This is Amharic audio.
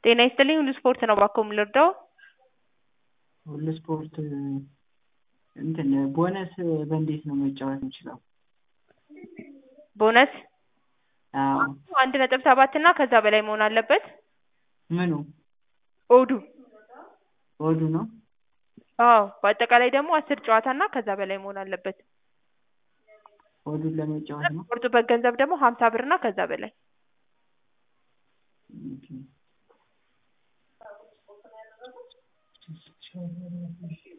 ጤና ይስጥልኝ ሁሉ ስፖርት ነው እባክዎ የምልርዳው? ሁሉ ስፖርት እንትን ቦነስ በእንዴት ነው መጫወት የምችለው? ቦነስ አዎ 1.7 እና ከዛ በላይ መሆን አለበት። ምኑ? ኦዱ ኦዱ ነው? አዎ በአጠቃላይ ደግሞ 10 ጨዋታ እና ከዛ በላይ መሆን አለበት። ኦዱን ለመጫወት ነው? የሚቆርጡበት ገንዘብ ደግሞ 50 ብር እና ከዛ በላይ። ኦኬ